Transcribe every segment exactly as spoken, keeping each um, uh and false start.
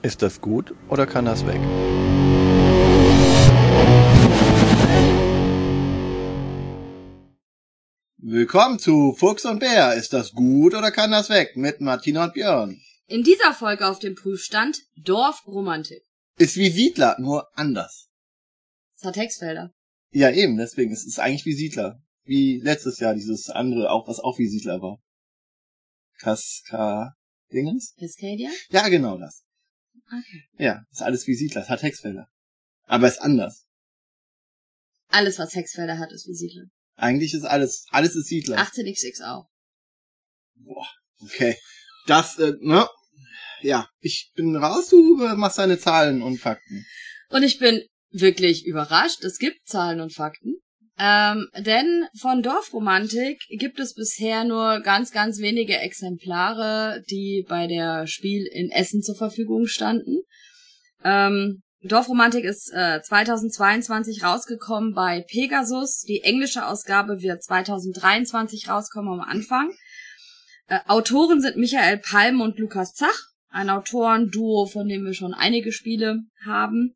Ist das gut oder kann das weg? Willkommen zu Fuchs und Bär. Ist das gut oder kann das weg? Mit Martina und Björn. In dieser Folge auf dem Prüfstand Dorfromantik. Ist wie Siedler, nur anders. Es hat Hexfelder. Ja eben, deswegen. Es ist eigentlich wie Siedler. Wie letztes Jahr dieses andere, auch was auch wie Siedler war. Kaska... Dingens? Cascadia? Ja, genau das. Okay. Ja, ist alles wie Siedler. Es hat Hexfelder. Aber ist anders. Alles, was Hexfelder hat, ist wie Siedler. Eigentlich ist alles, alles ist Siedler. achtzehn X X auch. Boah, okay. Das, äh, ne? Ja, ich bin raus, du machst deine Zahlen und Fakten. Und ich bin wirklich überrascht. Es gibt Zahlen und Fakten. Ähm, denn von Dorfromantik gibt es bisher nur ganz, ganz wenige Exemplare, die bei der Spiel in Essen zur Verfügung standen. Ähm, Dorfromantik ist äh, zweitausendzweiundzwanzig rausgekommen bei Pegasus. Die englische Ausgabe wird zweitausenddreiundzwanzig rauskommen am Anfang. Äh, Autoren sind Michael Palm und Lukas Zach, ein Autorenduo, von dem wir schon einige Spiele haben.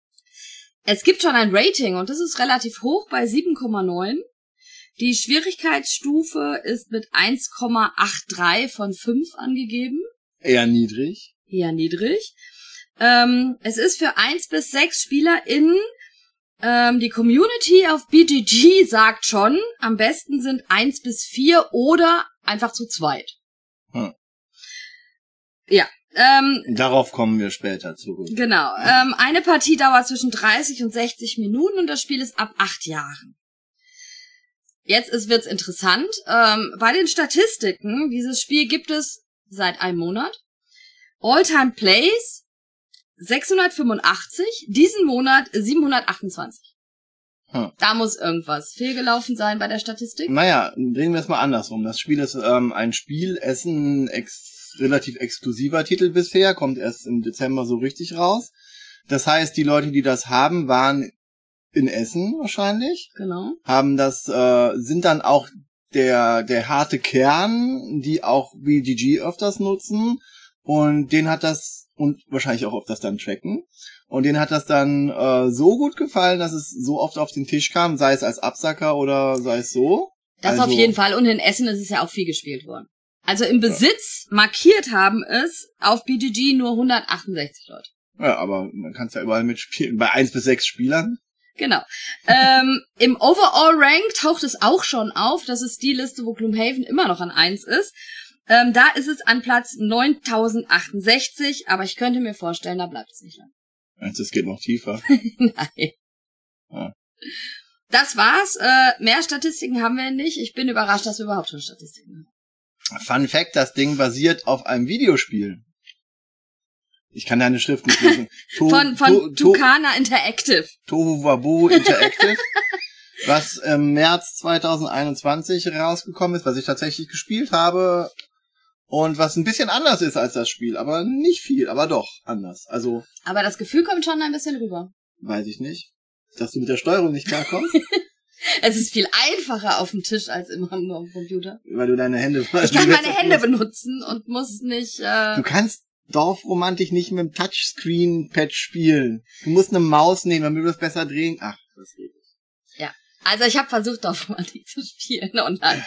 Es gibt schon ein Rating und das ist relativ hoch bei sieben Komma neun. Die Schwierigkeitsstufe ist mit eins Komma dreiundachtzig von fünf angegeben. Eher niedrig. Eher niedrig. Ähm, es ist für eins bis sechs SpielerInnen. Ähm, die Community auf B G G sagt schon, am besten sind eins bis vier oder einfach zu zweit. Hm. Ja. Ähm, Darauf kommen wir später zurück. Genau. Ähm, eine Partie dauert zwischen dreißig und sechzig Minuten und das Spiel ist ab acht Jahren. Jetzt ist, wird's interessant. Ähm, bei den Statistiken, dieses Spiel gibt es seit einem Monat. All-Time Plays sechshundertfünfundachtzig, diesen Monat siebenhundertachtundzwanzig. Hm. Da muss irgendwas fehlgelaufen sein bei der Statistik. Naja, drehen wir es mal andersrum. Das Spiel ist ähm, ein Spiel, Essen ex relativ exklusiver Titel bisher, kommt erst im Dezember so richtig raus. Das heißt, die Leute, die das haben, waren in Essen wahrscheinlich. Genau. Haben das, äh, sind dann auch der der harte Kern, die auch B G G öfters nutzen. Und den hat das, und wahrscheinlich auch öfters dann tracken. Und denen hat das dann äh, so gut gefallen, dass es so oft auf den Tisch kam, sei es als Absacker oder sei es so. Das also, auf jeden Fall. Und in Essen ist es ja auch viel gespielt worden. Also im Besitz ja. markiert haben es auf B G G nur hundertachtundsechzig Leute. Ja, aber man kann es ja überall mitspielen. Bei eins bis sechs Spielern. Genau. ähm, Im Overall Rank taucht es auch schon auf. Das ist die Liste, wo Gloomhaven immer noch an eins ist. Ähm, da ist es an Platz neuntausendachtundsechzig, aber ich könnte mir vorstellen, da bleibt es nicht lang. Also es geht noch tiefer. Nein. Ja. Das war's. Äh, mehr Statistiken haben wir nicht. Ich bin überrascht, dass wir überhaupt schon Statistiken haben. Fun Fact, das Ding basiert auf einem Videospiel. Ich kann deine Schrift nicht lesen. To- von von to- to- Tucana Interactive. Tohu Wabohu Interactive, was im März zweitausendeinundzwanzig rausgekommen ist, was ich tatsächlich gespielt habe und was ein bisschen anders ist als das Spiel, aber nicht viel, aber doch anders. Also. Aber das Gefühl kommt schon ein bisschen rüber. Weiß ich nicht. Dass du mit der Steuerung nicht klarkommst? Es ist viel einfacher auf dem Tisch als im am Computer. Weil du deine Hände... Ich kann meine Hände benutzen und muss nicht... Äh Du kannst Dorfromantik nicht mit dem Touchscreen-Pad spielen. Du musst eine Maus nehmen, damit du das besser drehen... Ach, das geht nicht. Ja, also ich habe versucht, Dorfromantik zu spielen und dann...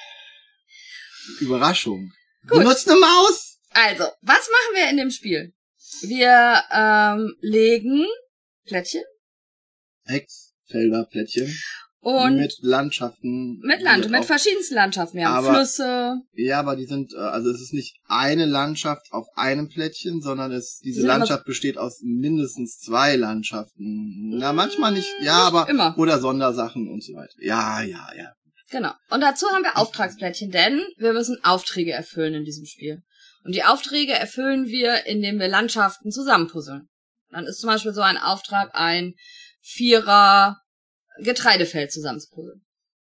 Überraschung. Gut. Du nutzt eine Maus! Also, was machen wir in dem Spiel? Wir ähm, legen Plättchen. Hexfelder, Plättchen. Und mit Landschaften. Mit Land, mit verschiedensten Landschaften. Wir haben aber, Flüsse. Ja, aber die sind, also es ist nicht eine Landschaft auf einem Plättchen, sondern es diese die Landschaft besteht aus mindestens zwei Landschaften. Na, manchmal nicht, ja, nicht aber immer. Oder Sondersachen und so weiter. Ja, ja, ja. Genau. Und dazu haben wir Auftragsplättchen, denn wir müssen Aufträge erfüllen in diesem Spiel. Und die Aufträge erfüllen wir, indem wir Landschaften zusammenpuzzeln. Dann ist zum Beispiel so ein Auftrag, ein Vierer Getreidefeld zusammenzupuzzeln.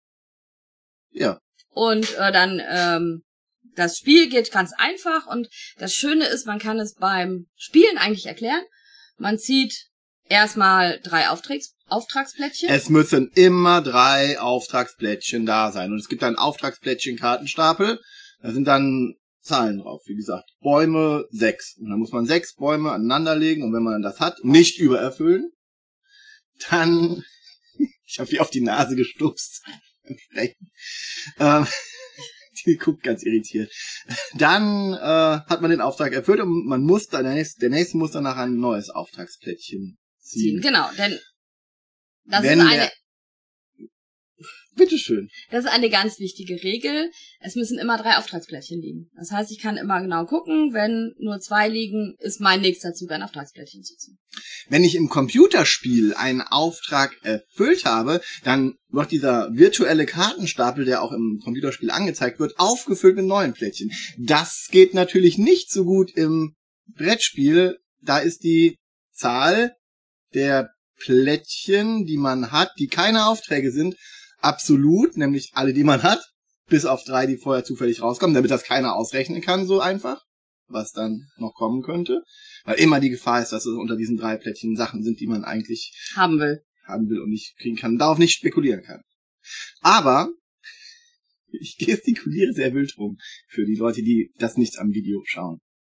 Ja. Und äh, dann, ähm, das Spiel geht ganz einfach und das Schöne ist, man kann es beim Spielen eigentlich erklären. Man zieht erstmal drei Auftrags Auftragsplättchen. Es müssen immer drei Auftragsplättchen da sein. Und es gibt einen Auftragsplättchen-Kartenstapel. Da sind dann Zahlen drauf. Wie gesagt, Bäume sechs. Und dann muss man sechs Bäume aneinanderlegen und wenn man dann das hat, nicht übererfüllen, dann, ich habe die auf die Nase gestupst. ähm, die guckt ganz irritiert. Dann äh, hat man den Auftrag erfüllt und man muss dann, der nächste, der nächste muss danach ein neues Auftragsplättchen ziehen. Genau, denn das Wenn ist eine... der, bitteschön. Das ist eine ganz wichtige Regel. Es müssen immer drei Auftragsplättchen liegen. Das heißt, ich kann immer genau gucken, wenn nur zwei liegen, ist mein nächster Zug, ein Auftragsplättchen zu ziehen. Wenn ich im Computerspiel einen Auftrag erfüllt habe, dann wird dieser virtuelle Kartenstapel, der auch im Computerspiel angezeigt wird, aufgefüllt mit neuen Plättchen. Das geht natürlich nicht so gut im Brettspiel. Da ist die Zahl der Plättchen, die man hat, die keine Aufträge sind, absolut, nämlich alle, die man hat, bis auf drei, die vorher zufällig rauskommen, damit das keiner ausrechnen kann, so einfach, was dann noch kommen könnte. Weil immer die Gefahr ist, dass es unter diesen drei Plättchen Sachen sind, die man eigentlich haben will. haben will und nicht kriegen kann, darauf nicht spekulieren kann. Aber ich gestikuliere sehr wild rum für die Leute, die das nicht am Video schauen.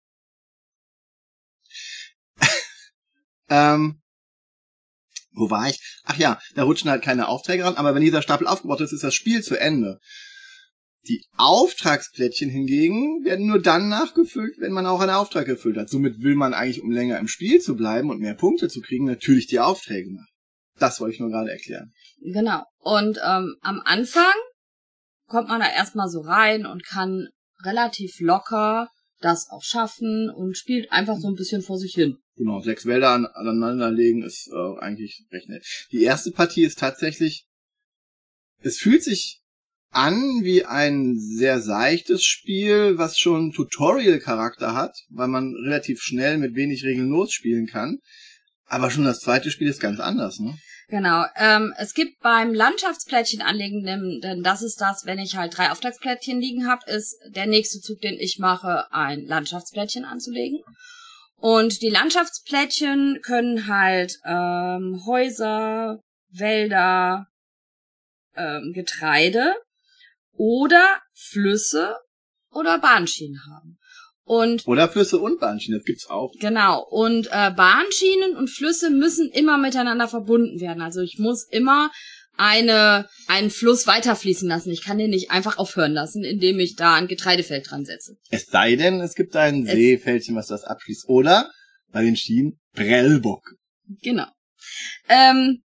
ähm, Wo war ich? Ach ja, da rutschen halt keine Aufträge ran, aber wenn dieser Stapel aufgebaut ist, ist das Spiel zu Ende. Die Auftragsplättchen hingegen werden nur dann nachgefüllt, wenn man auch einen Auftrag erfüllt hat. Somit will man eigentlich, um länger im Spiel zu bleiben und mehr Punkte zu kriegen, natürlich die Aufträge machen. Das wollte ich nur gerade erklären. Genau. Und ähm, am Anfang kommt man da erstmal so rein und kann relativ locker das auch schaffen und spielt einfach so ein bisschen vor sich hin. Genau, sechs Wälder an, aneinanderlegen ist äh, eigentlich recht nett. Die erste Partie ist tatsächlich, es fühlt sich an wie ein sehr seichtes Spiel, was schon Tutorial-Charakter hat, weil man relativ schnell mit wenig Regeln losspielen kann. Aber schon das zweite Spiel ist ganz anders, ne? Genau. Ähm, es gibt beim Landschaftsplättchen anlegen, denn das ist das, wenn ich halt drei Auftragsplättchen liegen habe, ist der nächste Zug, den ich mache, ein Landschaftsplättchen anzulegen. Und die Landschaftsplättchen können halt ähm, Häuser, Wälder, ähm, Getreide oder Flüsse oder Bahnschienen haben. Und oder Flüsse und Bahnschienen, das gibt's auch. Genau. Und äh, Bahnschienen und Flüsse müssen immer miteinander verbunden werden. Also ich muss immer eine einen Fluss weiterfließen lassen. Ich kann den nicht einfach aufhören lassen, indem ich da ein Getreidefeld dran setze. Es sei denn, es gibt ein Es Seepfäldchen, was das abschließt. Oder bei den Schienen Prellbock. Genau. Ähm,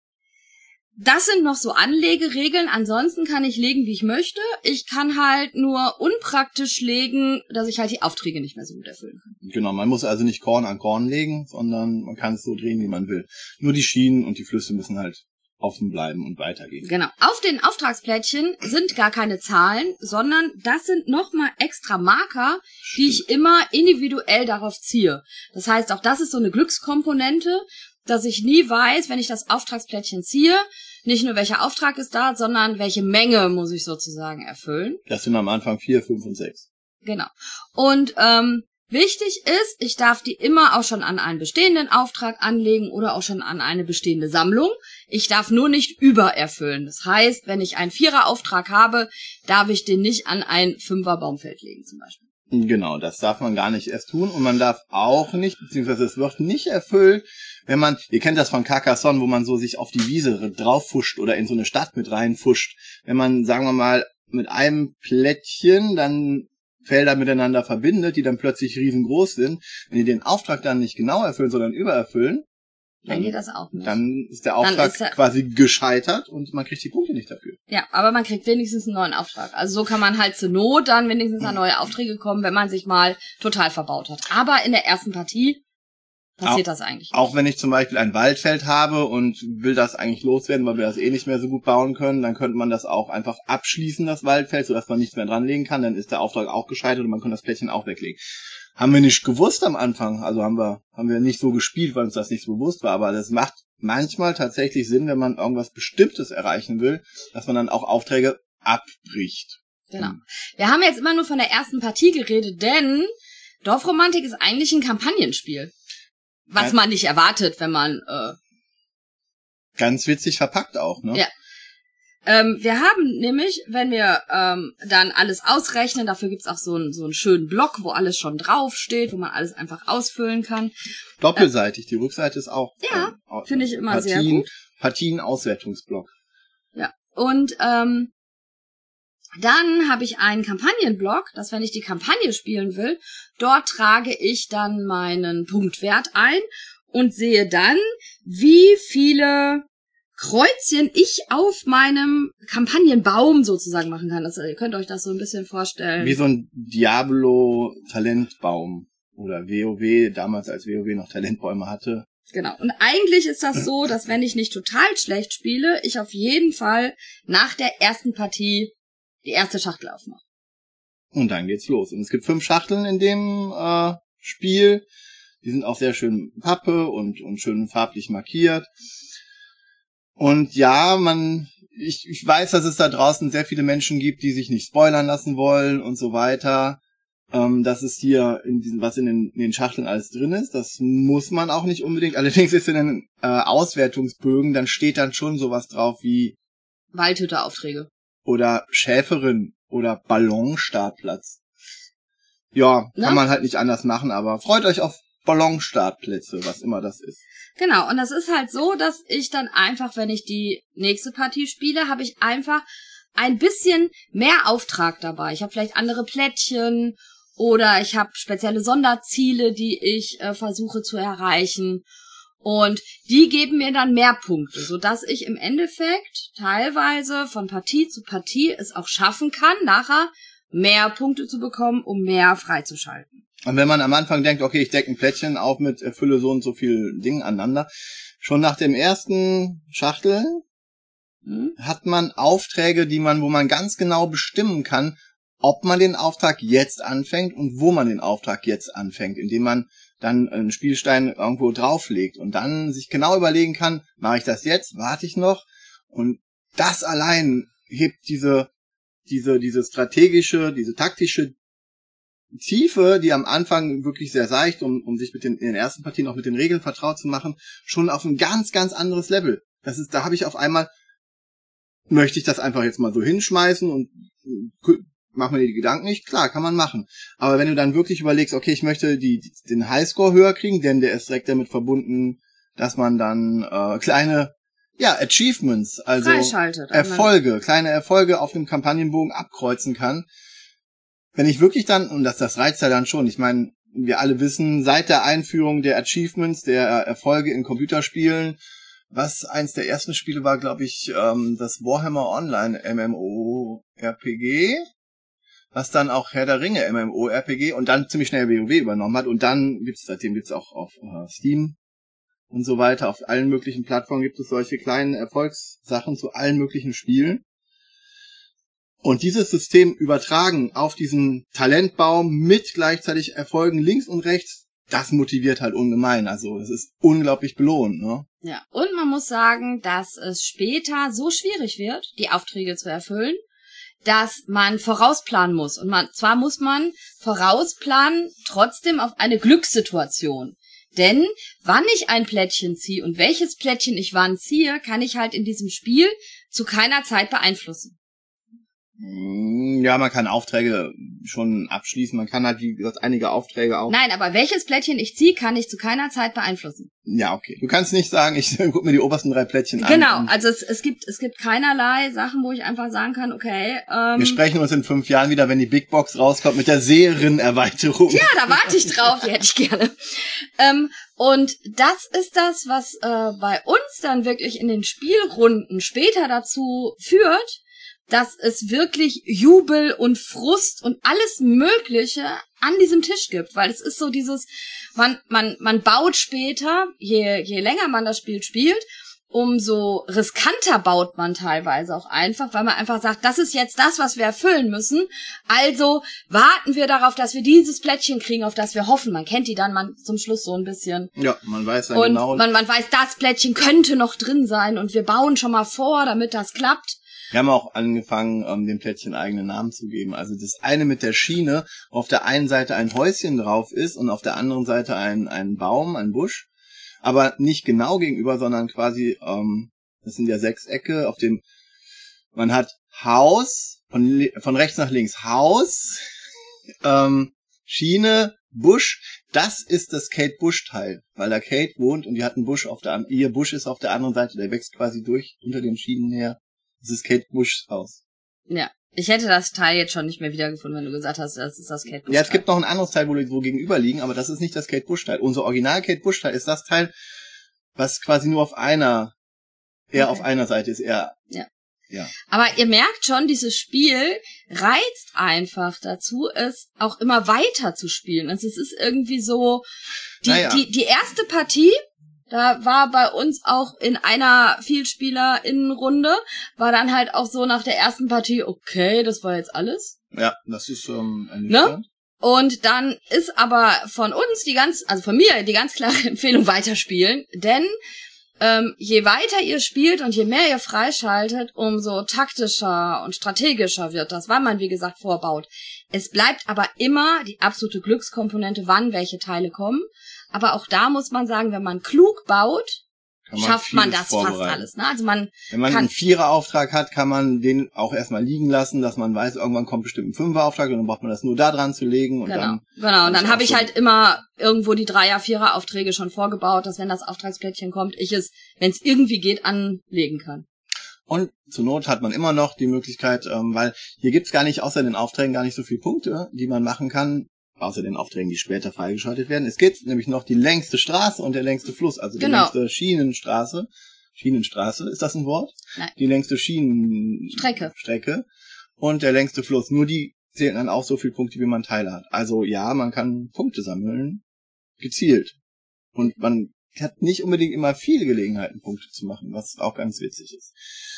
das sind noch so Anlegeregeln. Ansonsten kann ich legen, wie ich möchte. Ich kann halt nur unpraktisch legen, dass ich halt die Aufträge nicht mehr so gut erfüllen kann. Genau, man muss also nicht Korn an Korn legen, sondern man kann es so drehen, wie man will. Nur die Schienen und die Flüsse müssen halt offen bleiben und weitergehen. Genau. Auf den Auftragsplättchen sind gar keine Zahlen, sondern das sind nochmal extra Marker, Stimmt. die ich immer individuell darauf ziehe. Das heißt, auch das ist so eine Glückskomponente, dass ich nie weiß, wenn ich das Auftragsplättchen ziehe, nicht nur welcher Auftrag ist da, sondern welche Menge muss ich sozusagen erfüllen. Das sind am Anfang vier, fünf und sechs. Genau. Und ähm, wichtig ist, ich darf die immer auch schon an einen bestehenden Auftrag anlegen oder auch schon an eine bestehende Sammlung. Ich darf nur nicht übererfüllen. Das heißt, wenn ich einen Vierer-Auftrag habe, darf ich den nicht an ein Fünfer-Baumfeld legen zum Beispiel. Genau, das darf man gar nicht erst tun und man darf auch nicht, beziehungsweise es wird nicht erfüllt, wenn man, ihr kennt das von Carcassonne, wo man so sich auf die Wiese drauffuscht oder in so eine Stadt mit reinfuscht. Wenn man, sagen wir mal, mit einem Plättchen dann Felder miteinander verbindet, die dann plötzlich riesengroß sind, wenn die den Auftrag dann nicht genau erfüllen, sondern übererfüllen, Dann, dann geht das auch nicht. Dann ist der Auftrag ist er, quasi gescheitert und man kriegt die Punkte nicht dafür. Ja, aber man kriegt wenigstens einen neuen Auftrag. Also so kann man halt zur Not dann wenigstens an neue Aufträge kommen, wenn man sich mal total verbaut hat. Aber in der ersten Partie passiert auch, das eigentlich nicht. Auch wenn ich zum Beispiel ein Waldfeld habe und will das eigentlich loswerden, weil wir das eh nicht mehr so gut bauen können, dann könnte man das auch einfach abschließen, das Waldfeld, sodass man nichts mehr dranlegen kann. Dann ist der Auftrag auch gescheitert und man kann das Plättchen auch weglegen. Haben wir nicht gewusst am Anfang, also haben wir haben wir nicht so gespielt, weil uns das nicht so bewusst war, aber das macht manchmal tatsächlich Sinn, wenn man irgendwas Bestimmtes erreichen will, dass man dann auch Aufträge abbricht. Genau. Wir haben jetzt immer nur von der ersten Partie geredet, denn Dorfromantik ist eigentlich ein Kampagnenspiel. Was ganz, man nicht erwartet, wenn man... Äh, ganz witzig verpackt auch, ne? Ja. Ähm, wir haben nämlich, wenn wir ähm, dann alles ausrechnen, dafür gibt's auch so einen so einen schönen Block, wo alles schon draufsteht, wo man alles einfach ausfüllen kann. Doppelseitig, äh, die Rückseite ist auch. Ja, ähm, finde ich immer Partien, sehr gut. Partien-Auswertungsblock. Ja, und ähm, dann habe ich einen Kampagnenblock, dass wenn ich die Kampagne spielen will, dort trage ich dann meinen Punktwert ein und sehe dann, wie viele Kreuzchen ich auf meinem Kampagnenbaum sozusagen machen kann. Das, ihr könnt euch das so ein bisschen vorstellen. Wie so ein Diablo-Talentbaum oder WoW, damals als WoW noch Talentbäume hatte. Genau. Und eigentlich ist das so, dass wenn ich nicht total schlecht spiele, ich auf jeden Fall nach der ersten Partie die erste Schachtel aufmache. Und dann geht's los. Und es gibt fünf Schachteln in dem äh, Spiel. Die sind auch sehr schön Pappe und, und schön farblich markiert. Und ja, man, ich, ich weiß, dass es da draußen sehr viele Menschen gibt, die sich nicht spoilern lassen wollen und so weiter. Ähm, das ist hier in diesem, was in den, in den Schachteln alles drin ist. Das muss man auch nicht unbedingt. Allerdings ist in den äh, Auswertungsbögen, dann steht dann schon sowas drauf wie Waldhütte-Aufträge. Oder Schäferin oder Ballonstartplatz. Ja, Na? kann man halt nicht anders machen, aber freut euch auf Ballonstartplätze, was immer das ist. Genau, und das ist halt so, dass ich dann einfach, wenn ich die nächste Partie spiele, habe ich einfach ein bisschen mehr Auftrag dabei. Ich habe vielleicht andere Plättchen oder ich habe spezielle Sonderziele, die ich äh, versuche zu erreichen. Und die geben mir dann mehr Punkte, sodass ich im Endeffekt teilweise von Partie zu Partie es auch schaffen kann, nachher mehr Punkte zu bekommen, um mehr freizuschalten. Und wenn man am Anfang denkt, okay, ich decke ein Plättchen auf mit erfülle so und so viel Dingen aneinander, schon nach dem ersten Schachtel hm? hat man Aufträge, die man, wo man ganz genau bestimmen kann, ob man den Auftrag jetzt anfängt und wo man den Auftrag jetzt anfängt, indem man dann einen Spielstein irgendwo drauflegt und dann sich genau überlegen kann, mache ich das jetzt, warte ich noch? Und das allein hebt diese, diese, diese strategische, diese taktische Tiefe, die am Anfang wirklich sehr seicht, um, um sich mit den, in den ersten Partien auch mit den Regeln vertraut zu machen, schon auf ein ganz, ganz anderes Level. Das ist, da habe ich auf einmal, möchte ich das einfach jetzt mal so hinschmeißen und mach mir die Gedanken nicht, klar, kann man machen. Aber wenn du dann wirklich überlegst, okay, ich möchte die, die den Highscore höher kriegen, denn der ist direkt damit verbunden, dass man dann äh, kleine, ja, Achievements, also Erfolge, kleine Erfolge auf dem Kampagnenbogen abkreuzen kann. Wenn ich wirklich dann, und das, das reizt ja dann schon, ich meine, wir alle wissen, seit der Einführung der Achievements, der Erfolge in Computerspielen, was eins der ersten Spiele war, glaube ich, ähm, das Warhammer Online MMORPG, was dann auch Herr der Ringe MMORPG und dann ziemlich schnell WoW übernommen hat. Und dann gibt's, seitdem gibt's auch auf äh, Steam und so weiter, auf allen möglichen Plattformen gibt es solche kleinen Erfolgssachen zu allen möglichen Spielen. Und dieses System übertragen auf diesen Talentbaum mit gleichzeitig Erfolgen links und rechts, das motiviert halt ungemein. Also es ist unglaublich belohnt, ne? Ja, und man muss sagen, dass es später so schwierig wird, die Aufträge zu erfüllen, dass man vorausplanen muss. Und man, zwar muss man vorausplanen, trotzdem auf eine Glückssituation. Denn wann ich ein Plättchen ziehe und welches Plättchen ich wann ziehe, kann ich halt in diesem Spiel zu keiner Zeit beeinflussen. Ja, man kann Aufträge schon abschließen. Man kann halt, wie gesagt, einige Aufträge auch... Nein, aber welches Plättchen ich ziehe, kann ich zu keiner Zeit beeinflussen. Ja, okay. Du kannst nicht sagen, ich guck mir die obersten drei Plättchen an. Genau, also es, es gibt es gibt keinerlei Sachen, wo ich einfach sagen kann, okay... Ähm, wir sprechen uns in fünf Jahren wieder, wenn die Big Box rauskommt mit der Seherin-Erweiterung. Ja, da warte ich drauf, die hätte ich gerne. Ähm, und das ist das, was äh, bei uns dann wirklich in den Spielrunden später dazu führt, dass es wirklich Jubel und Frust und alles Mögliche an diesem Tisch gibt, weil es ist so dieses, man man man baut später, je je länger man das Spiel spielt, umso riskanter baut man teilweise auch einfach, weil man einfach sagt, das ist jetzt das, was wir erfüllen müssen, also warten wir darauf, dass wir dieses Plättchen kriegen, auf das wir hoffen. Man kennt die dann man zum Schluss so ein bisschen. Ja, man weiß dann und genau. Man, man weiß, das Plättchen könnte noch drin sein und wir bauen schon mal vor, damit das klappt. Wir haben auch angefangen, um, dem Plättchen eigene Namen zu geben. Also das eine mit der Schiene, wo auf der einen Seite ein Häuschen drauf ist und auf der anderen Seite ein, ein Baum, ein Busch. Aber nicht genau gegenüber, sondern quasi, ähm, das sind ja Sechsecke, auf dem Man hat Haus, von, von rechts nach links Haus, ähm, Schiene, Busch. Das ist das Kate Bush-Teil, weil da Kate wohnt und die hat einen Busch auf der anderen, ihr Busch ist auf der anderen Seite, der wächst quasi durch unter den Schienen her. Das ist Kate Bushs Haus. Ja. Ich hätte das Teil jetzt schon nicht mehr wiedergefunden, wenn du gesagt hast, das ist das Kate Bush-Teil. Ja, es gibt noch ein anderes Teil, wo die wo gegenüber liegen, aber das ist nicht das Kate Bush-Teil. Unser Original Kate Bush-Teil ist das Teil, was quasi nur auf einer, eher okay. auf einer Seite ist, eher. Ja. Ja. Aber ihr merkt schon, dieses Spiel reizt einfach dazu, es auch immer weiter zu spielen. Also es ist irgendwie so, die, naja. die, die erste Partie, da war bei uns auch in einer Vielspieler-Innenrunde, war dann halt auch so nach der ersten Partie, okay, das war jetzt alles. Ja, das ist ähm, ein ne? Und dann ist aber von uns die ganz, also von mir die ganz klare Empfehlung, weiterspielen, denn ähm, je weiter ihr spielt und je mehr ihr freischaltet, umso taktischer und strategischer wird das, weil man, wie gesagt, vorbaut. Es bleibt aber immer die absolute Glückskomponente, wann welche Teile kommen. Aber auch da muss man sagen, wenn man klug baut, man schafft man das fast alles. Ne? Also man Wenn man kann einen Viererauftrag hat, kann man den auch erstmal liegen lassen, dass man weiß, irgendwann kommt bestimmt ein Fünferauftrag und dann braucht man das nur da dran zu legen. Und genau, dann, genau. Und dann habe ich so halt immer irgendwo die Dreier-, Vierer-Aufträge schon vorgebaut, dass wenn das Auftragsplättchen kommt, ich es, wenn es irgendwie geht, anlegen kann. Und zur Not hat man immer noch die Möglichkeit, ähm, weil hier gibt's gar nicht außer den Aufträgen gar nicht so viele Punkte, die man machen kann, außer den Aufträgen, die später freigeschaltet werden. Es gibt nämlich noch die längste Straße und der längste Fluss, also die genau. längste Schienenstraße. Schienenstraße, ist das ein Wort? Nein. Die längste Schienenstrecke. Strecke und der längste Fluss. Nur die zählen dann auch so viele Punkte, wie man Teile hat. Also ja, man kann Punkte sammeln, gezielt. Und man hat nicht unbedingt immer viele Gelegenheiten, Punkte zu machen, was auch ganz witzig ist.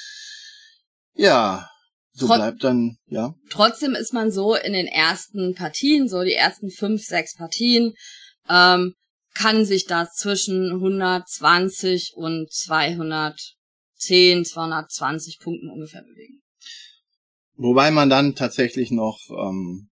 Ja, so Trot- bleibt dann, ja. Trotzdem ist man so in den ersten Partien, so die ersten fünf, sechs Partien, ähm, kann sich das zwischen hundertzwanzig und zweihundertzehn, zweihundertzwanzig Punkten ungefähr bewegen. Wobei man dann tatsächlich noch ähm,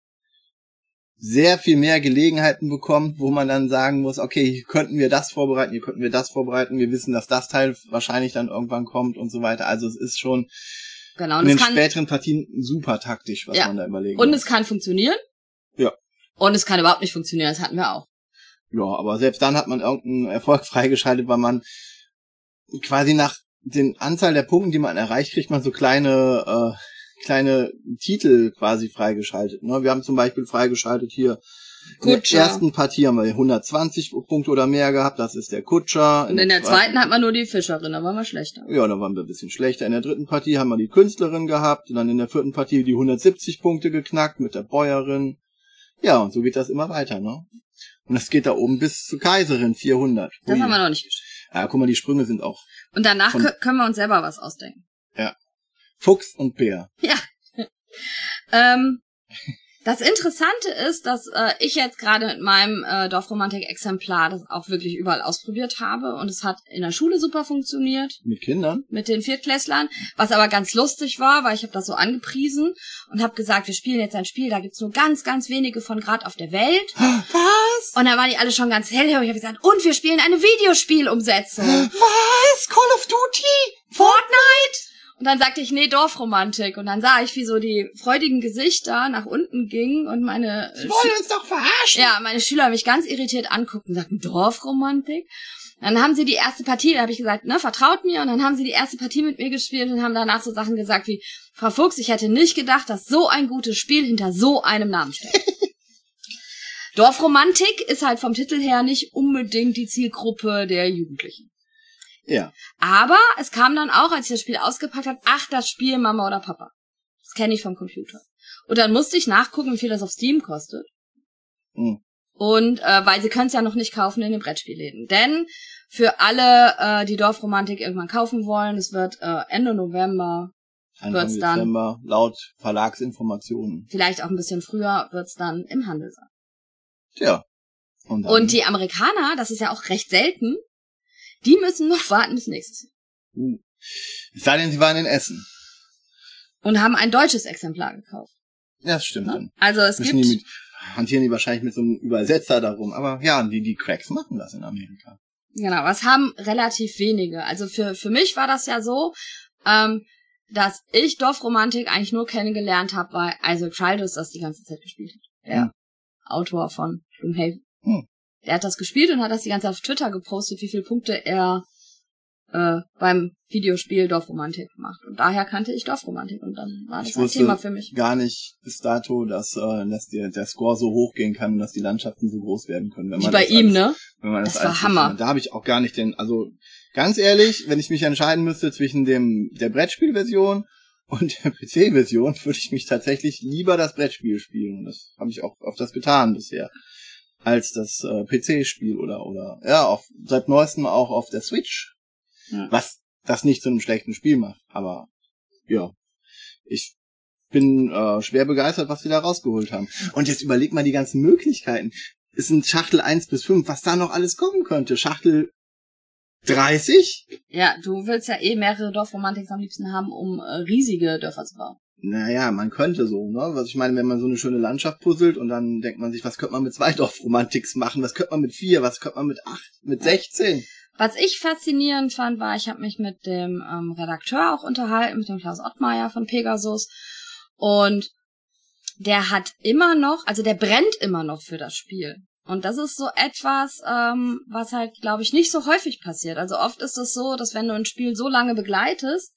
sehr viel mehr Gelegenheiten bekommt, wo man dann sagen muss, okay, hier könnten wir das vorbereiten, hier könnten wir das vorbereiten, wir wissen, dass das Teil wahrscheinlich dann irgendwann kommt und so weiter. Also es ist schon genau, in und den es kann, späteren Partien super taktisch, was ja. man da überlegen Und muss. es kann funktionieren. Ja. Und es kann überhaupt nicht funktionieren, das hatten wir auch. Ja, aber selbst dann hat man irgendeinen Erfolg freigeschaltet, weil man quasi nach den Anzahl der Punkten, die man erreicht, kriegt man so kleine äh, kleine Titel quasi freigeschaltet. Ne? Wir haben zum Beispiel freigeschaltet hier in der Kutscher. ersten Partie haben wir hundertzwanzig Punkte oder mehr gehabt, das ist der Kutscher. Und in der zweiten hat man nur die Fischerin, da waren wir schlechter. Ja, da waren wir ein bisschen schlechter. In der dritten Partie haben wir die Künstlerin gehabt und dann in der vierten Partie die hundertsiebzig Punkte geknackt mit der Bäuerin. Ja, und so geht das immer weiter, ne? Und es geht da oben bis zur Kaiserin, vierhundert. Das Ui. haben wir noch nicht geschafft. Ja, guck mal, die Sprünge sind auch Und danach von- kö- können wir uns selber was ausdenken. ja Fuchs und Bär. Ja. ähm, das Interessante ist, dass äh, ich jetzt gerade mit meinem äh, Dorfromantik-Exemplar das auch wirklich überall ausprobiert habe und es hat in der Schule super funktioniert Mit Kindern? mit den Viertklässlern, was aber ganz lustig war, weil ich habe das so angepriesen und habe gesagt, wir spielen jetzt ein Spiel, da gibt's nur ganz, ganz wenige von gerade auf der Welt. Was? Und da waren die alle schon ganz hellhörig. Ich habe gesagt, und wir spielen eine Videospielumsetzung. Was? Call of Duty? Fortnite? Und dann sagte ich, nee, Dorfromantik. Und dann sah ich, wie so die freudigen Gesichter nach unten gingen und meine, Die wollen uns doch verarschen. ja, meine Schüler mich ganz irritiert anguckten und sagten, Dorfromantik? Dann haben sie die erste Partie, da habe ich gesagt, ne, vertraut mir. Und dann haben sie die erste Partie mit mir gespielt und haben danach so Sachen gesagt wie, Frau Fuchs, ich hätte nicht gedacht, dass so ein gutes Spiel hinter so einem Namen steckt. Dorfromantik ist halt vom Titel her nicht unbedingt die Zielgruppe der Jugendlichen. Ja. Aber es kam dann auch, als ich das Spiel ausgepackt habe, ach, das Spiel Mama oder Papa. Das kenne ich vom Computer. Und dann musste ich nachgucken, wie viel das auf Steam kostet. Hm. Und äh, weil sie können es ja noch nicht kaufen in den Brettspielläden. Denn für alle, äh, die Dorfromantik irgendwann kaufen wollen, es wird äh, Ende November, Anfang Wird's dann- Dezember, laut Verlagsinformationen. vielleicht auch ein bisschen früher, wird's dann im Handel sein. Tja. Und, dann, Und die Amerikaner, das ist ja auch recht selten, die müssen noch warten bis nächstes Jahr. Uh. Es sei denn, sie waren in Essen. Und haben ein deutsches Exemplar gekauft. Ja, das stimmt. Ne? Dann Also es müssen gibt... die mit, hantieren die wahrscheinlich mit so einem Übersetzer darum. Aber ja, die, die Cracks machen das in Amerika. Genau, was haben relativ wenige. Also für für mich war das ja so, ähm, dass ich Dorfromantik eigentlich nur kennengelernt habe, weil Isaac Childers das die ganze Zeit gespielt hat. Der hm. Autor von Gloomhaven. Hm. Der hat das gespielt und hat das die ganze Zeit auf Twitter gepostet, wie viele Punkte er äh, beim Videospiel Dorfromantik macht. Und daher kannte ich Dorfromantik und dann war das ein Thema für mich. Gar nicht bis dato, dass, äh, dass der, der Score so hoch gehen kann und dass die Landschaften so groß werden können. Wenn man wie bei ihm, alles, ne? Wenn man das das war Hammer. Da habe ich auch gar nicht den, also ganz ehrlich, wenn ich mich entscheiden müsste zwischen dem der Brettspielversion und der P C-Version, würde ich mich tatsächlich lieber das Brettspiel spielen. Und das habe ich auch auf das getan bisher. Als das äh, P C-Spiel oder, oder, ja, auf, seit neuestem auch auf der Switch. Ja. Was das nicht zu einem schlechten Spiel macht. Aber, ja, ich bin äh, schwer begeistert, was sie da rausgeholt haben. Und jetzt überleg mal die ganzen Möglichkeiten. Es sind Schachtel eins bis fünf, was da noch alles kommen könnte. Schachtel dreißig? Ja, du willst ja eh mehrere Dorfromantiks am liebsten haben, um äh, riesige Dörfer zu bauen. Naja, man könnte so, ne? Was ich meine, wenn man so eine schöne Landschaft puzzelt und dann denkt man sich, was könnte man mit zwei Dorfromantiks machen? Was könnte man mit vier? Was könnte man mit acht? Mit sechzehn? Was ich faszinierend fand, war, ich habe mich mit dem ähm, Redakteur auch unterhalten, mit dem Klaus Ottmeier von Pegasus. Und der hat immer noch, also der brennt immer noch für das Spiel. Und das ist so etwas, ähm, was halt, glaube ich, nicht so häufig passiert. Also oft ist es so, dass wenn du ein Spiel so lange begleitest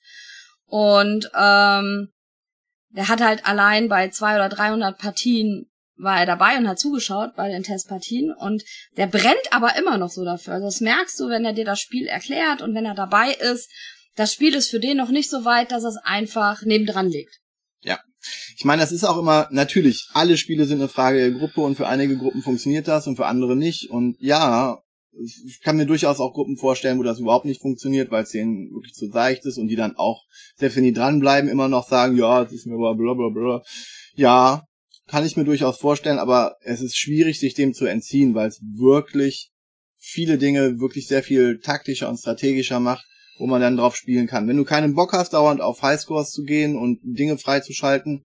und ähm, der hat halt allein bei zweihundert oder dreihundert Partien war er dabei und hat zugeschaut bei den Testpartien und der brennt aber immer noch so dafür. Also das merkst du, wenn er dir das Spiel erklärt und wenn er dabei ist. Das Spiel ist für den noch nicht so weit, dass er es einfach nebendran legt. Ja, ich meine, das ist auch immer, natürlich, alle Spiele sind eine Frage der Gruppe und für einige Gruppen funktioniert das und für andere nicht. Und ja, ich kann mir durchaus auch Gruppen vorstellen, wo das überhaupt nicht funktioniert, weil es denen wirklich zu seicht ist und die dann auch, selbst wenn die dranbleiben, immer noch sagen, ja, das ist mir blablabla. Ja, kann ich mir durchaus vorstellen, aber es ist schwierig, sich dem zu entziehen, weil es wirklich viele Dinge wirklich sehr viel taktischer und strategischer macht, wo man dann drauf spielen kann. Wenn du keinen Bock hast, dauernd auf Highscores zu gehen und Dinge freizuschalten,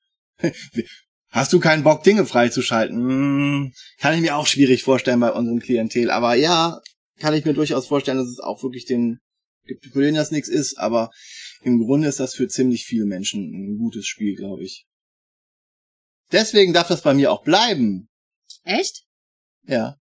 hast du keinen Bock, Dinge freizuschalten? Hm, kann ich mir auch schwierig vorstellen bei unserem Klientel. Aber ja, kann ich mir durchaus vorstellen, dass es auch wirklich den, gibt, für den das nichts ist, aber im Grunde ist das für ziemlich viele Menschen ein gutes Spiel, glaube ich. Deswegen darf das bei mir auch bleiben. Echt? Ja.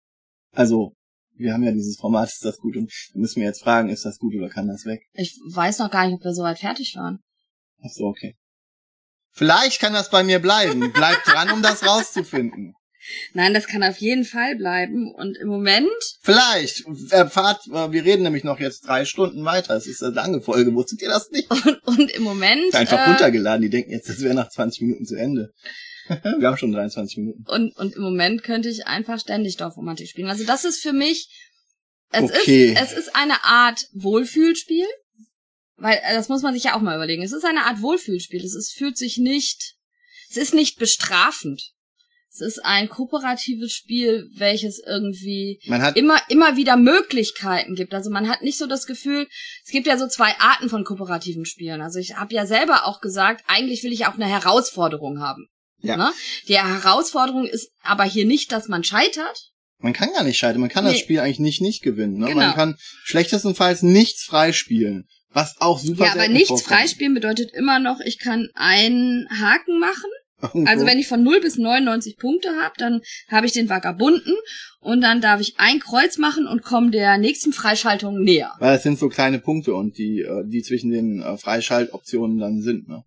Also, wir haben ja dieses Format, ist das gut? Und wir müssen wir jetzt fragen, ist das gut oder kann das weg? Ich weiß noch gar nicht, ob wir soweit fertig waren. Ach so, okay. Vielleicht kann das bei mir bleiben. Bleibt dran, um das rauszufinden. Nein, das kann auf jeden Fall bleiben. Und im Moment... Vielleicht. Erfahrt, wir reden nämlich noch jetzt drei Stunden weiter. Es ist eine lange Folge. Wusstet ihr das nicht? Und, und im Moment... Einfach äh, runtergeladen. Die denken jetzt, das wäre nach zwanzig Minuten zu Ende. Wir haben schon dreiundzwanzig Minuten. Und, und im Moment könnte ich einfach ständig Dorfromantik spielen. Also das ist für mich... Es okay. ist, es ist eine Art Wohlfühlspiel. Weil, das muss man sich ja auch mal überlegen. Es ist eine Art Wohlfühlspiel. Es ist, fühlt sich nicht... Es ist nicht bestrafend. Es ist ein kooperatives Spiel, welches irgendwie man hat immer immer wieder Möglichkeiten gibt. Also man hat nicht so das Gefühl, es gibt ja so zwei Arten von kooperativen Spielen. Also ich habe ja selber auch gesagt, eigentlich will ich auch eine Herausforderung haben. Ja. Ne? Die Herausforderung ist aber hier nicht, dass man scheitert. Man kann gar nicht scheitern. Man kann nee. das Spiel eigentlich nicht nicht gewinnen. Ne? Genau. Man kann schlechtestenfalls nichts freispielen. Was auch super Ja, aber nichts freispielen bedeutet immer noch, ich kann einen Haken machen. Also wenn ich von null bis neunundneunzig Punkte habe, dann habe ich den Vagabunden und dann darf ich ein Kreuz machen und komme der nächsten Freischaltung näher. Weil das sind so kleine Punkte und die die zwischen den Freischaltoptionen dann sind, ne?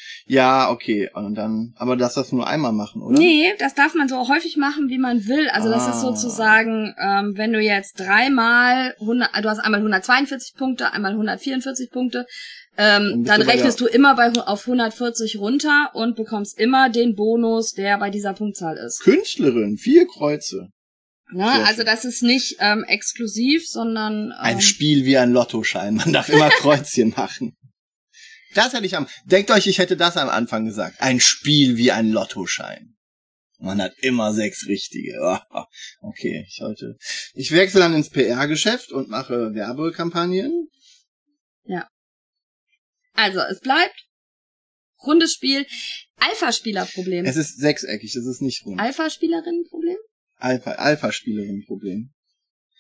Ja, okay, und dann, aber das darfst du nur einmal machen, oder? Nee, das darf man so häufig machen, wie man will. Also ah. das ist sozusagen, ähm, wenn du jetzt dreimal, hundert, du hast einmal hundertzweiundvierzig Punkte, einmal hundertvierundvierzig Punkte, ähm, dann rechnest du immer bei auf hundertvierzig runter und bekommst immer den Bonus, der bei dieser Punktzahl ist. Künstlerin, vier Kreuze. Na, also das ist nicht ähm, exklusiv, sondern... Ähm, ein Spiel wie ein Lottoschein, man darf immer Kreuzchen machen. Das hätte ich am... Denkt euch, ich hätte das am Anfang gesagt. Ein Spiel wie ein Lottoschein. Man hat immer sechs richtige. Okay, ich heute... Ich wechsle dann ins P R-Geschäft und mache Werbekampagnen. Ja. Also, es bleibt rundes Spiel. Alpha-Spieler-Problem. Es ist sechseckig, es ist nicht rund. Alpha-Spielerinnen-Problem? Alpha, Alpha-Spielerin-Problem.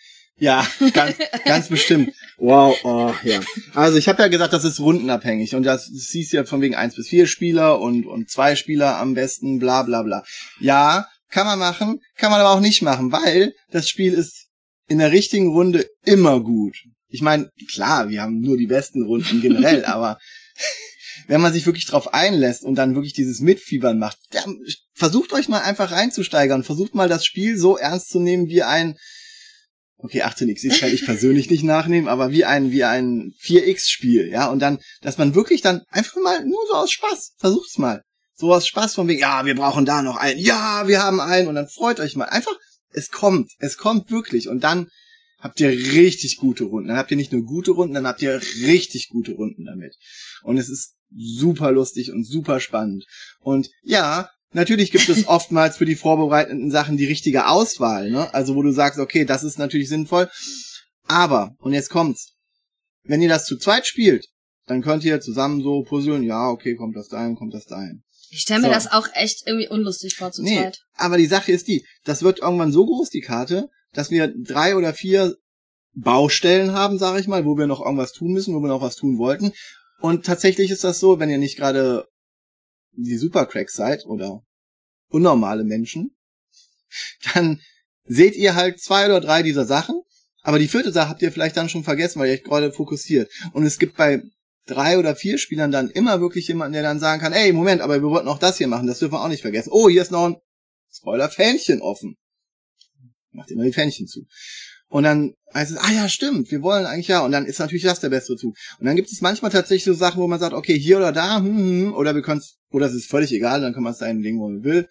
Ja, ganz, ganz bestimmt. Wow, oh, ja. Also ich habe ja gesagt, das ist rundenabhängig und das, das hieß ja von wegen eins bis vier Spieler und und zwei Spieler am besten, bla bla bla. Ja, kann man machen, kann man aber auch nicht machen, weil das Spiel ist in der richtigen Runde immer gut. Ich meine, klar, wir haben nur die besten Runden generell, aber wenn man sich wirklich drauf einlässt und dann wirklich dieses Mitfiebern macht, dann versucht euch mal einfach reinzusteigern, versucht mal das Spiel so ernst zu nehmen wie ein Okay, achtzehn X kann ich persönlich nicht nachnehmen, aber wie ein wie ein vier X-Spiel, ja, und dann, dass man wirklich dann einfach mal nur so aus Spaß, versucht's mal, so aus Spaß von wegen, ja, wir brauchen da noch einen, ja, wir haben einen, und dann freut euch mal, einfach, es kommt, es kommt wirklich, und dann habt ihr richtig gute Runden, dann habt ihr nicht nur gute Runden, dann habt ihr richtig gute Runden damit, und es ist super lustig und super spannend, und ja, natürlich gibt es oftmals für die vorbereitenden Sachen die richtige Auswahl, ne? Also wo du sagst, okay, das ist natürlich sinnvoll. Aber, und jetzt kommt's, wenn ihr das zu zweit spielt, dann könnt ihr zusammen so puzzeln, ja, okay, kommt das dahin, kommt das dahin. Ich stelle mir so. das auch echt irgendwie unlustig vor zu nee, zweit. Aber die Sache ist die, das wird irgendwann so groß, die Karte, dass wir drei oder vier Baustellen haben, sage ich mal, wo wir noch irgendwas tun müssen, wo wir noch was tun wollten. Und tatsächlich ist das so, wenn ihr nicht gerade die Supercracks seid oder unnormale Menschen, dann seht ihr halt zwei oder drei dieser Sachen, aber die vierte Sache habt ihr vielleicht dann schon vergessen, weil ihr euch gerade fokussiert. Und es gibt bei drei oder vier Spielern dann immer wirklich jemanden, der dann sagen kann, ey, Moment, aber wir wollten auch das hier machen, das dürfen wir auch nicht vergessen. Oh, hier ist noch ein Spoiler-Fähnchen offen. Macht immer die Fähnchen zu. Und dann heißt es, ah ja, stimmt, wir wollen eigentlich ja. Und dann ist natürlich das der beste Zug. Und dann gibt es manchmal tatsächlich so Sachen, wo man sagt, okay, hier oder da, hm, hm, oder wir können es, oder es ist völlig egal, dann kann man es dahin legen, wo man will.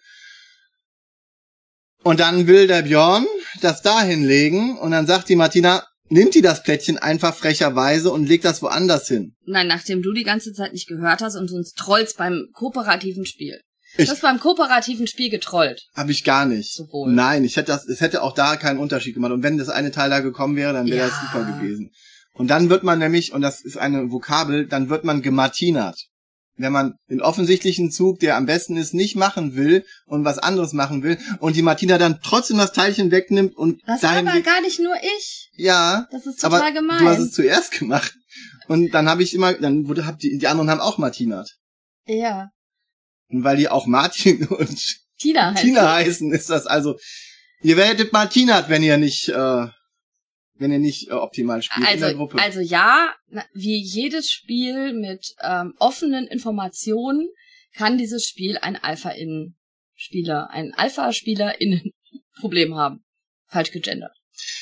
Und dann will der Björn das da hinlegen und dann sagt die Martina, nimmt die das Plättchen einfach frecherweise und legt das woanders hin. Nein, nachdem du die ganze Zeit nicht gehört hast und uns trollst beim kooperativen Spiel. Ich Du hast beim kooperativen Spiel getrollt. Hab ich gar nicht. Sowohl. Nein, ich hätte das, es hätte auch da keinen Unterschied gemacht. Und wenn das eine Teil da gekommen wäre, dann wäre Ja. das super gewesen. Und dann wird man nämlich, und das ist eine Vokabel, dann wird man gemartinert. Wenn man den offensichtlichen Zug, der am besten ist, nicht machen will und was anderes machen will und die Martina dann trotzdem das Teilchen wegnimmt und Das dahin aber legt- gar nicht nur ich. ja, Das ist total aber gemein. du hast es zuerst gemacht. Und dann habe ich immer, dann wurde, hab die, die anderen haben auch martinert. Ja. Und weil die auch Martin und Tina heißt Tina heißen, ist das also, ihr werdet martinert, wenn ihr nicht, äh, wenn ihr nicht äh, optimal spielt in der Also, Gruppe. also ja, na, wie jedes Spiel mit ähm, offenen Informationen kann dieses Spiel ein Alpha-Innen-Spieler, ein Alpha-Spieler-Innen-Problem haben. Falsch gegendert.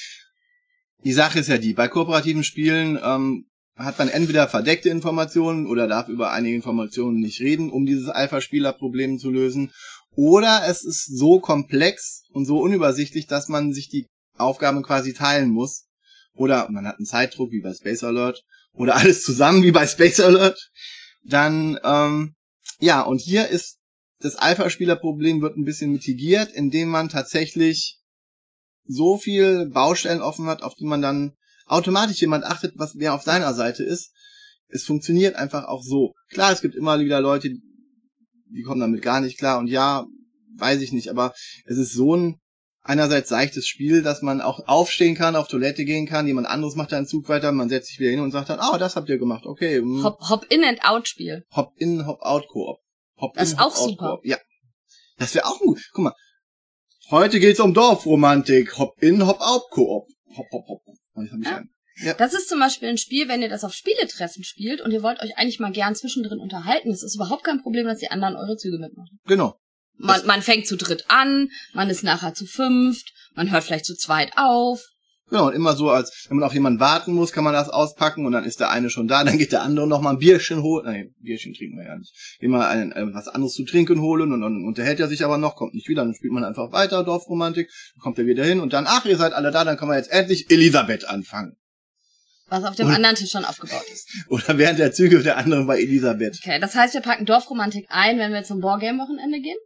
Die Sache ist ja die, bei kooperativen Spielen ähm, hat man entweder verdeckte Informationen oder darf über einige Informationen nicht reden, um dieses Alpha-Spieler-Problem zu lösen. Oder es ist so komplex und so unübersichtlich, dass man sich die Aufgaben quasi teilen muss. Oder man hat einen Zeitdruck, wie bei Space Alert. Oder alles zusammen, wie bei Space Alert. Dann, ähm, ja, und hier ist das Alpha-Spieler-Problem wird ein bisschen mitigiert, indem man tatsächlich so viel Baustellen offen hat, auf die man dann automatisch jemand achtet, was wer auf seiner Seite ist. Es funktioniert einfach auch so. Klar, es gibt immer wieder Leute, die kommen damit gar nicht klar. Und ja, weiß ich nicht, aber es ist so ein einerseits seichtes Spiel, dass man auch aufstehen kann, auf Toilette gehen kann, jemand anderes macht da einen Zug weiter, man setzt sich wieder hin und sagt dann, ah, oh, das habt ihr gemacht, okay. Hm. Hop, Hop-In-and-Out-Spiel. Hop-In, Hop-Out-Koop. Hop Das ist auch super. Ja. Das wäre auch gut. Guck mal. Heute geht's um Dorfromantik. Hop-In, Hop-Out-Koop. Hop, hop, hop. Jetzt hab ich Ja. einen. Ja. Das ist zum Beispiel ein Spiel, wenn ihr das auf Spieletreffen spielt und ihr wollt euch eigentlich mal gern zwischendrin unterhalten. Es ist überhaupt kein Problem, dass die anderen eure Züge mitmachen. Genau. Man, man fängt zu dritt an, man ist nachher zu fünft, man hört vielleicht zu zweit auf. Genau, und immer so, als wenn man auf jemanden warten muss, kann man das auspacken und dann ist der eine schon da, dann geht der andere noch mal ein Bierchen holen. Nein, Bierchen trinken wir ja nicht. Immer ein, ein, was anderes zu trinken holen und dann unterhält er sich aber noch, kommt nicht wieder, dann spielt man einfach weiter, Dorfromantik, dann kommt er wieder hin und dann, ach, ihr seid alle da, dann kann man jetzt endlich Elisabeth anfangen. Was auf dem Und- anderen Tisch schon aufgebaut ist. Oder während der Züge der anderen bei Elisabeth. Okay, das heißt, wir packen Dorfromantik ein, wenn wir zum Wargame-Wochenende gehen?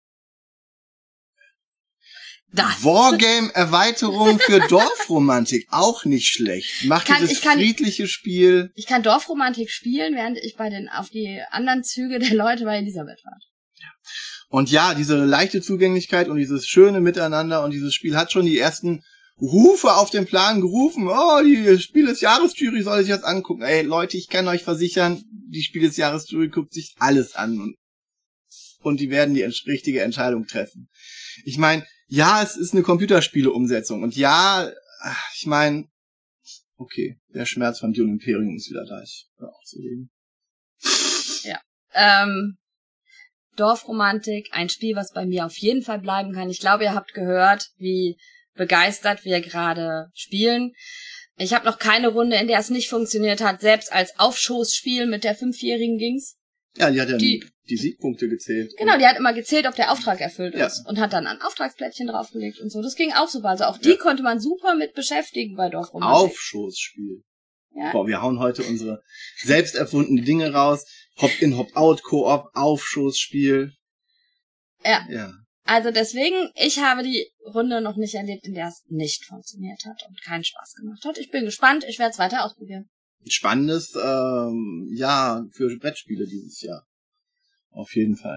Das. Wargame-Erweiterung für Dorfromantik, auch nicht schlecht. Macht Kann- dieses ich kann- friedliche Spiel. Ich kann Dorfromantik spielen, während ich bei den auf die anderen Züge der Leute bei Elisabeth warte. Und ja, diese leichte Zugänglichkeit und dieses schöne Miteinander und dieses Spiel hat schon die ersten Rufe auf den Plan gerufen, oh, die Spiel des Jahres-Jury soll sich das angucken. Ey, Leute, ich kann euch versichern, die Spiel des Jahres-Jury guckt sich alles an und, und die werden die richtige Entscheidung treffen. Ich meine, ja, es ist eine Computerspiele-Umsetzung und ja, ich meine, okay, der Schmerz von Dune Imperium ist wieder da. Ich hör auch zu reden. Ja, ähm, Dorfromantik, ein Spiel, was bei mir auf jeden Fall bleiben kann. Ich glaube, ihr habt gehört, wie begeistert wir gerade spielen. Ich habe noch keine Runde, in der es nicht funktioniert hat. Selbst als Aufschoßspiel mit der Fünfjährigen ging's. Ja, die hat ja die, die Siegpunkte gezählt. Genau, die hat immer gezählt, ob der Auftrag erfüllt ja. ist. Und hat dann ein Auftragsplättchen draufgelegt und so. Das ging auch super. Also auch die ja. konnte man super mit beschäftigen bei Dorfromantik. Aufschoßspiel. Ja. Boah, wir hauen heute unsere selbst erfundenen Dinge raus. Hop-in, Hop-out, Koop, Aufschoßspiel. Ja. Ja. Also deswegen, ich habe die Runde noch nicht erlebt, in der es nicht funktioniert hat und keinen Spaß gemacht hat. Ich bin gespannt, ich werde es weiter ausprobieren. Spannendes ähm, Jahr für Brettspiele dieses Jahr. Auf jeden Fall.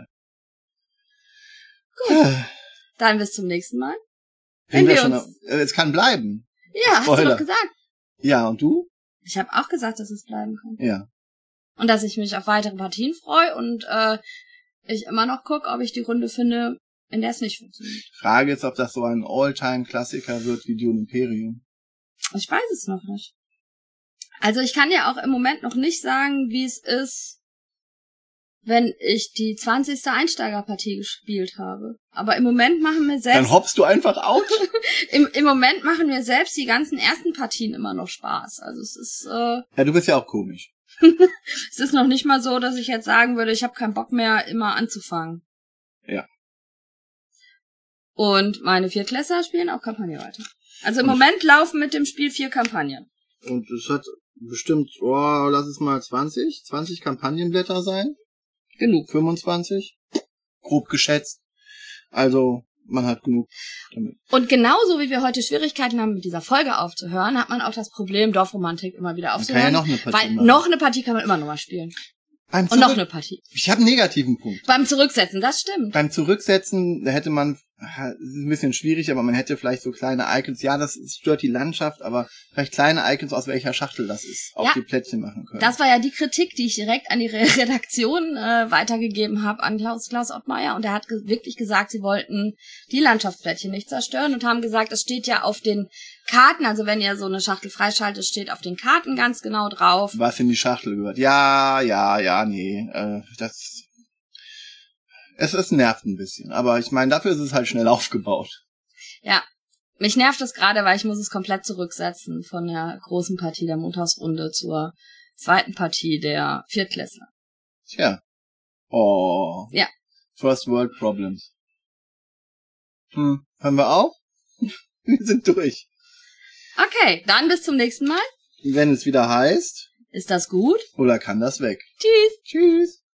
Gut. Äh. Dann bis zum nächsten Mal. Wenn wir wir schon uns... Auf, äh, es kann bleiben. Ja, Spoiler. Hast du doch gesagt. Ja, und du? Ich habe auch gesagt, dass es bleiben kann. Ja. Und dass ich mich auf weitere Partien freue und äh, ich immer noch gucke, ob ich die Runde finde, in der es nicht funktioniert. Frage ist, ob das so ein All-Time-Klassiker wird wie Dune Imperium. Ich weiß es noch nicht. Also ich kann ja auch im Moment noch nicht sagen, wie es ist, wenn ich die zwanzigste Einsteigerpartie gespielt habe. Aber im Moment machen wir selbst... Dann hoppst du einfach out? Im, Im Moment machen wir selbst die ganzen ersten Partien immer noch Spaß. Also es ist... Äh, ja, du bist ja auch komisch. Es ist noch nicht mal so, dass ich jetzt sagen würde, ich habe keinen Bock mehr, immer anzufangen. Ja. Und meine Viertklässler spielen auch Kampagne weiter. Also im und Moment laufen mit dem Spiel vier Kampagnen. Und es hat bestimmt, oh, lass es mal zwanzig, zwanzig Kampagnenblätter sein. Genug. fünfundzwanzig. Grob geschätzt. Also, man hat genug damit. Und genauso wie wir heute Schwierigkeiten haben, mit dieser Folge aufzuhören, hat man auch das Problem, Dorfromantik immer wieder aufzuhören. Man kann ja noch eine Partie weil machen. noch eine Partie kann man immer noch mal spielen. Beim und noch eine Partie. Ich habe einen negativen Punkt. Beim Zurücksetzen, das stimmt. Beim Zurücksetzen, da hätte man, das ist ein bisschen schwierig, aber man hätte vielleicht so kleine Icons, ja, das stört die Landschaft, aber vielleicht kleine Icons, aus welcher Schachtel das ist, auf ja, die Plättchen machen können. Das war ja die Kritik, die ich direkt an die Redaktion äh, weitergegeben habe, an Klaus, Klaus Ottmeier. Und er hat ge- wirklich gesagt, sie wollten die Landschaftsplättchen nicht zerstören und haben gesagt, es steht ja auf den Karten, also wenn ihr so eine Schachtel freischaltet, steht auf den Karten ganz genau drauf. Was in die Schachtel gehört. Ja, ja, ja, nee, äh, das... Es, es nervt ein bisschen, aber ich meine, dafür ist es halt schnell aufgebaut. Ja, mich nervt es gerade, weil ich muss es komplett zurücksetzen von der großen Partie der Montagsrunde zur zweiten Partie der Viertklässler. Tja. Oh. Ja. First World Problems. Hm, hören wir auf? Wir sind durch. Okay, dann bis zum nächsten Mal. Wenn es wieder heißt... Ist das gut? Oder kann das weg? Tschüss. Tschüss.